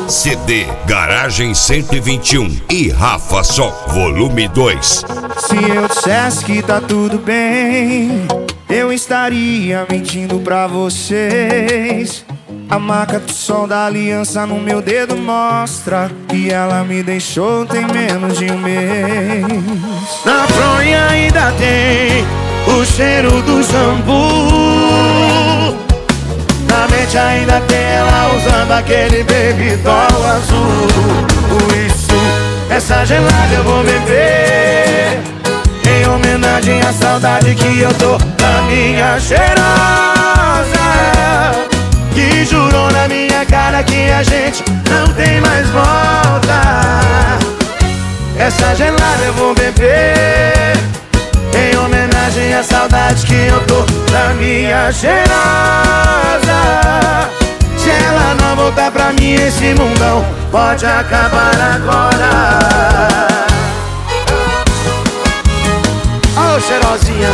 CD Garagem 121 e Rafa Sol, volume 2. Se eu dissesse que tá tudo bem, eu estaria mentindo pra vocês. A marca do sol da aliança no meu dedo mostra que ela me deixou tem menos de um mês. Na fronha ainda tem o cheiro do shampoo. Na mente ainda tem ela usando aquele baby doll azul. Por isso, essa gelada eu vou beber, em homenagem à saudade que eu tô da minha cheirosa, que jurou na minha cara que a gente não tem mais volta. Essa gelada eu vou beber, em homenagem à saudade que eu tô da minha cheirosa. Se ela não voltar pra mim, esse mundão pode acabar agora. Ô, cheirosinha.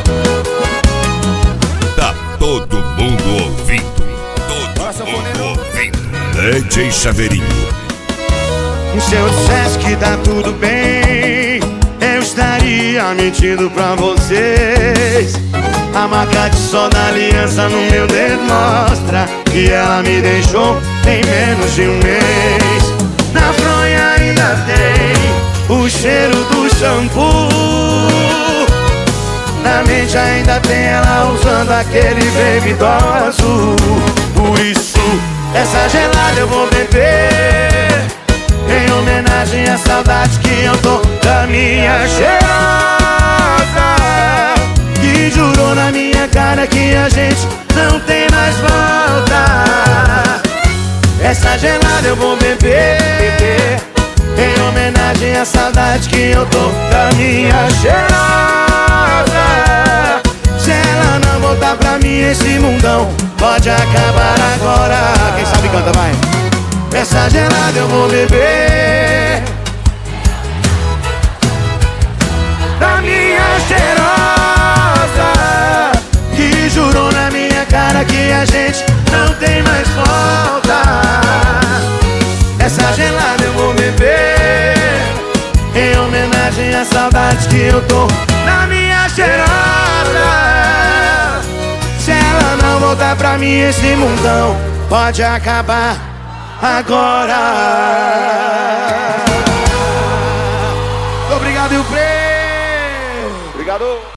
Tá todo mundo ouvindo. Todo mundo ouvindo. DJ Chaveirinho. Se eu dissesse que tá tudo bem, eu estaria mentindo pra vocês. A marca de sol da aliança no meu dedo mostra que ela me deixou tem menos de um mês. Na fronha ainda tem o cheiro do shampoo. Na mente ainda tem ela usando aquele baby doll azul. Por isso, essa gelada eu vou beber, em homenagem à saudade que eu tô da minha cheirosa, que jurou na minha cara que a gente não tem mais volta. Essa gelada eu vou beber, em homenagem à saudade que eu tô da minha cheirosa. Se ela não voltar pra mim, esse mundão pode acabar agora. Quem sabe canta, vai. Essa gelada eu vou beber, da minha cheirosa, que jurou na minha cara que a gente não tem mais volta. Essa gelada eu vou beber, em homenagem à saudade que eu tô da minha cheirosa. Se ela não voltar pra mim, esse mundão pode acabar agora. Obrigado e o play. Obrigado.